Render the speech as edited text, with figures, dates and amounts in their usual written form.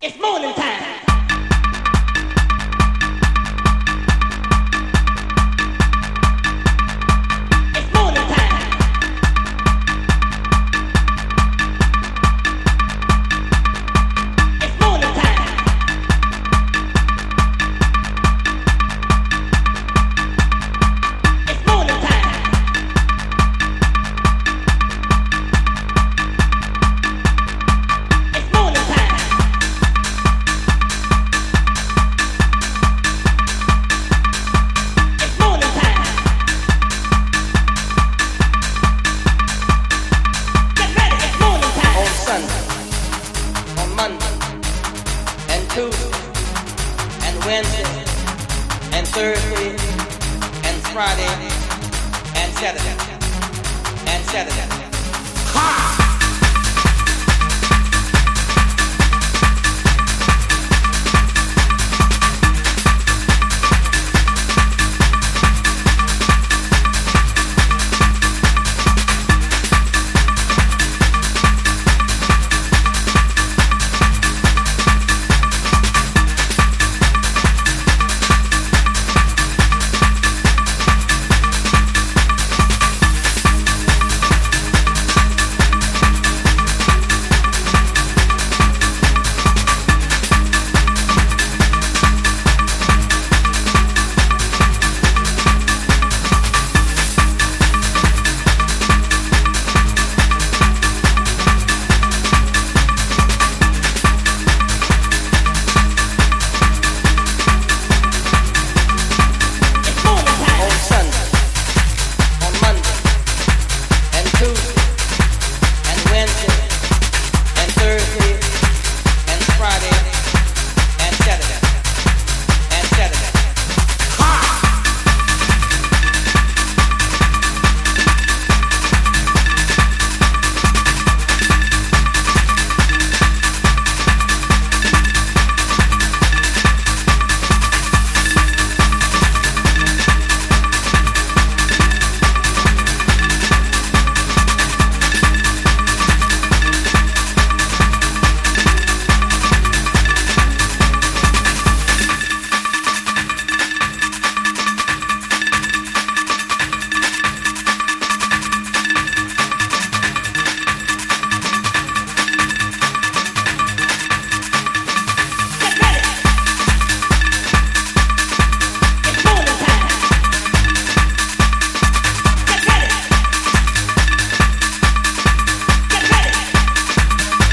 It's morning time. It's morning time. It's morning time. It's morning time. It's morning time. It's morning time. Get ready, it's morning time. On Sunday, on Monday, and Tuesday, and Wednesday, and Thursday, and Friday, and Saturday, and Saturday.